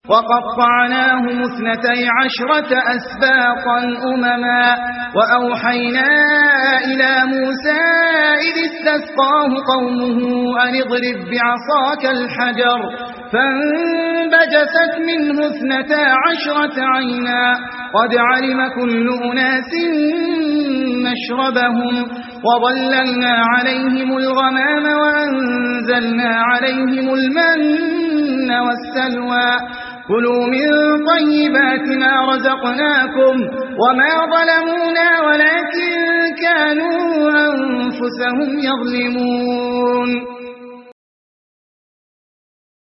وقطعناهم 12 أسباطا أمما وأوحينا إلى موسى إذ استسقاه قومه أن اضرب بعصاك الحجر فانبجست منه 12 عينا قد علم كل أناس مشربهم وظللنا عليهم الغمام وأنزلنا عليهم المن والسلوى كلوا من طيبات ما رزقناكم وما ظلمونا ولكن كانوا أنفسهم يظلمون